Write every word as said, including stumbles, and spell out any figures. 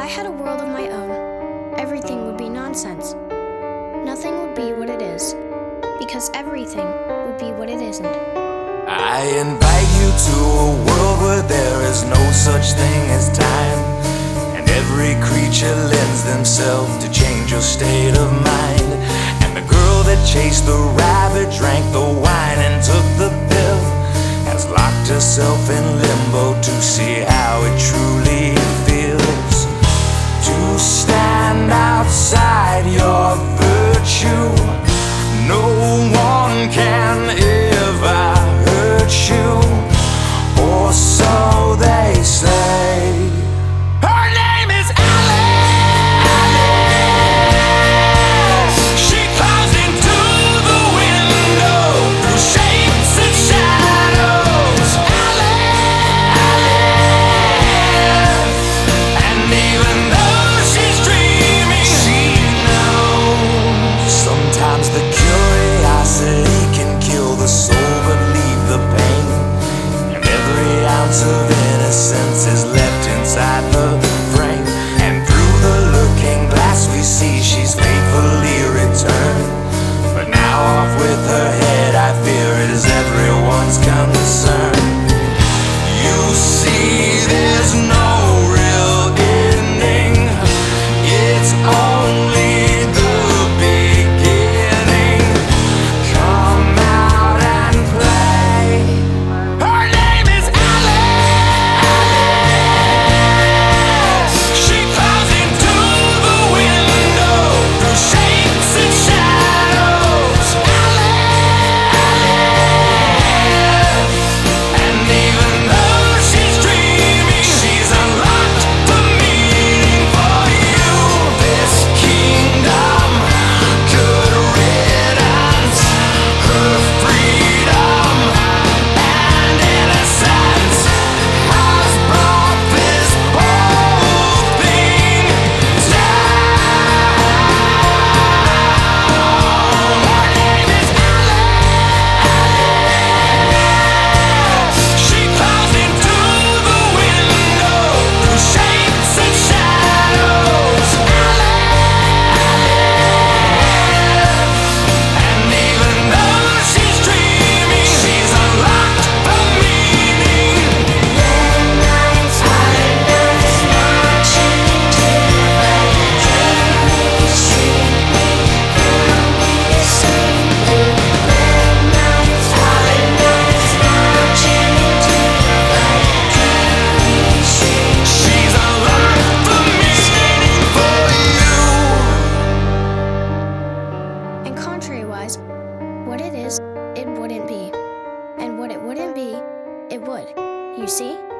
I had a world of my own, everything would be nonsense. Nothing would be what it is, because everything would be what it isn't. I invite you to a world where there is no such thing as time, and every creature lends themselves to change your state of mind. And the girl that chased the rabbit, drank the wine and took the pill, has locked herself in limbo to see how it truly feels to stand outside your virtue. No one can ever hurt you, or so they say. Her name is Alice. Alice. She climbs into the window through shapes and shadows. Alice. Alice. And even though she's dreaming, she knows sometimes the curiosity can kill the soul but leave the pain, and every ounce of innocence is left inside the frame. And through the looking glass we see she's faithfully returned, but now off with her head I fear it is everyone's concern. You see there's no real ending, it's only the beginning. Come out and play. Her name is Alice. Alice. She climbs into the window through shapes and shadows. Alice. Alice. And even though she's dreaming, she's unlocked the meaning for you. This kingdom, good riddance. Her freedom and innocence has brought this whole thing down. Her name is Alice. She climbs into the window through shapes and shadows. And even though she's dreaming, she's unlocked the meaning. Red nights, silent nights, marching into the dreamy street. Will we sleep? Red nights, silent nights, marching into the dreamy street. She's unlocked the meaning for you. And contrary-wise, what it is, it wouldn't be. And what it wouldn't be, it would. You see?